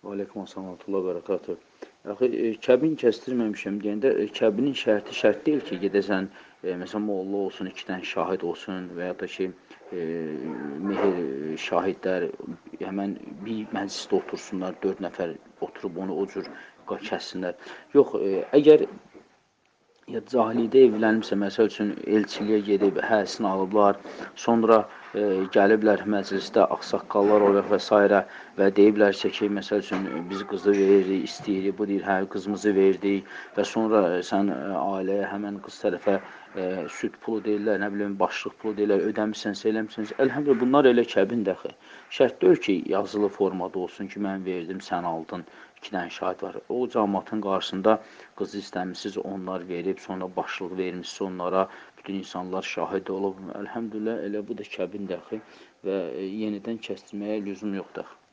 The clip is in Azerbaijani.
Aleyküm assalam və bərəkatuhu. Axı, kəbin kəstirməmişəm deyəndə, kəbinin şərti şərt deyil ki, gedəsən, məsələn, molla olsun, 2 dənə şahid olsun və ya da ki, mehr şahidlər həmən bir məclisdə otursunlar, 4 nəfər oturub onu o cür kəssinlər. Yox, əgər ya cahiliyyədə evlənibsə, məsəl üçün elçiliyə gedib, həsini alıblar, sonra gəliblər məclisdə ağsaqqallar olacaq və s. və deyiblərsə ki, məsəl üçün biz qızı veririk, istəyirik, bu deyir, hə, qızımızı verdik və sonra sən ailəyə həmən qız tərəfə süd pulu deyirlər, nə bilim, başlıq pulu deyirlər, ödəmisənsə, eləmisənsə, əlhəmdülillah, bunlar elə kəbindir axı. Şərt deyil ki, yazılı formada olsun ki, mən verdim, sən aldın, 2 dənə şahid var. O cəmaatın qarşısında qızı istəmişsiniz, onlar verib, sonra başlıq vermişsiniz onlara, bütün insanlar şahid olub. Əlhəmdülillah, elə bu da kəbindir axı və yenidən kəstirməyə lüzum yoxdur.